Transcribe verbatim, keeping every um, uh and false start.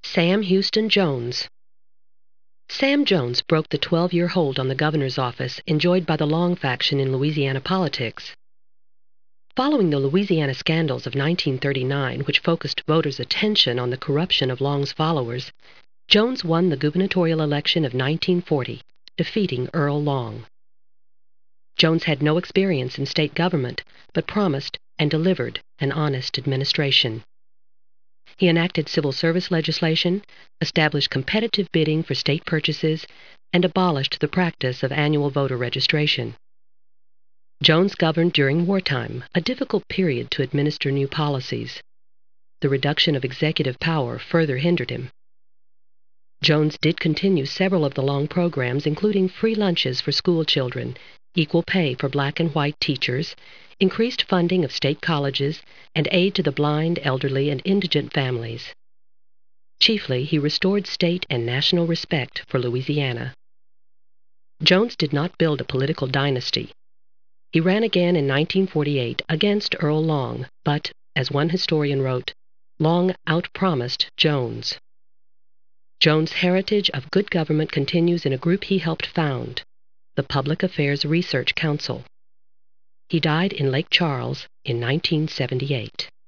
Sam Houston Jones. Sam Jones broke the twelve-year hold on the governor's office enjoyed by the Long faction in Louisiana politics. Following the Louisiana scandals of nineteen thirty-nine, which focused voters' attention on the corruption of Long's followers, Jones won the gubernatorial election of nineteen forty, defeating Earl Long. Jones had no experience in state government, but promised and delivered an honest administration. He enacted civil service legislation, established competitive bidding for state purchases, and abolished the practice of annual voter registration. Jones governed during wartime, a difficult period to administer new policies. The reduction of executive power further hindered him. Jones did continue several of the Long programs, including free lunches for school children, equal pay for black and white teachers, increased funding of state colleges, and aid to the blind, elderly, and indigent families. Chiefly, he restored state and national respect for Louisiana. Jones did not build a political dynasty. He ran again in nineteen forty-eight against Earl Long, but, as one historian wrote, Long outpromised Jones. Jones' heritage of good government continues in a group he helped found, the Public Affairs Research Council. He died in Lake Charles in nineteen seventy-eight.